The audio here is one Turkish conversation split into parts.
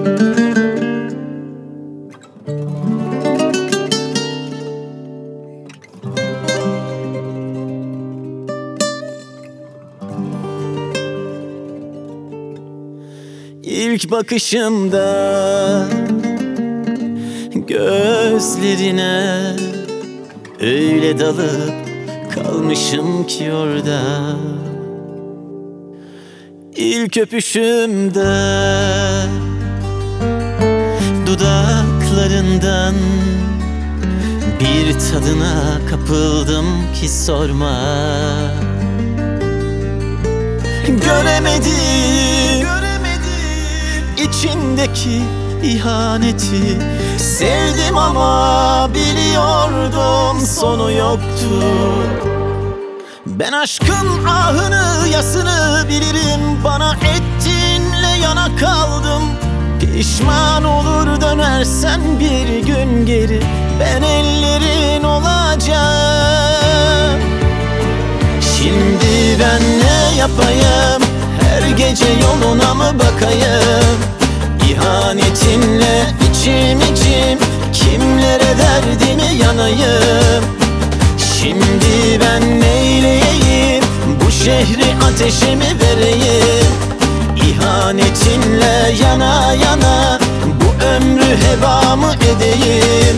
İlk bakışımda gözlerine öyle dalıp kalmışım ki orada. İlk öpüşümde dudaklarından bir tadına kapıldım ki sorma. Göremedim içindeki ihaneti. Sevdim ama biliyordum sonu yoktu. Ben aşkın ahını yasını bilirim. Bana ettiğinle yana kaldım. Pişman olur dönersen bir gün geri. Ben ellerin olacağım. Şimdi ben ne yapayım? Her gece yoluna mı bakayım? İhanetinle içim kimlere derdimi yanayım. Şimdi ben neyleyeyim? Bu şehri ateşe mi vereyim? İhanetinle yana yana bu ömrü heba mı edeyim?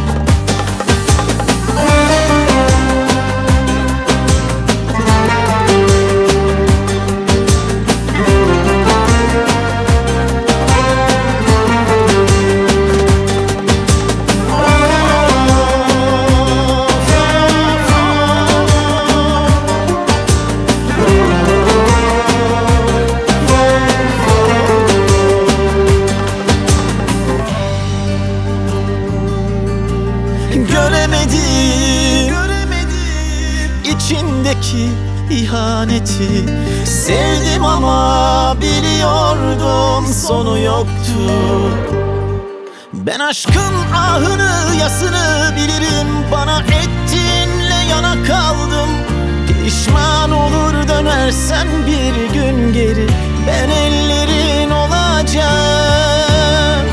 Göremedim içindeki ihaneti. Sevdim ama biliyordum sonu yoktu. Ben aşkın ahını yasını bilirim. Bana ettiğinle yana kaldım. Pişman olur dönersen bir gün geri. Ben ellerin olacağım.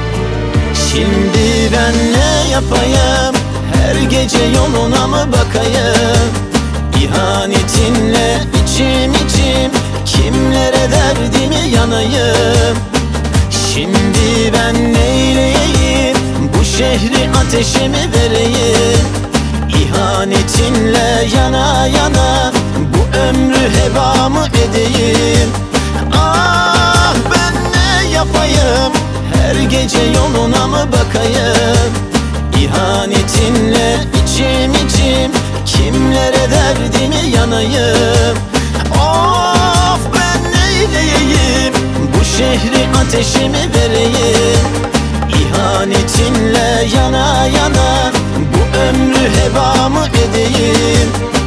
Şimdi ben ne yapayım? Her gece yoluna mı bakayım? İhanetinle içim kimlere derdimi yanayım. Şimdi ben neyleyeyim? Bu şehri ateşe mi vereyim? İhanetinle yana yana bu ömrü heba mı edeyim? Ah ben ne yapayım? Her gece yoluna mı bakayım? İhanetinle içim kimlere derdimi yanayım. Of ben neyleyeyim? Bu şehri ateşe mi vereyim? İhanetinle yana yana bu ömrü heba mı edeyim?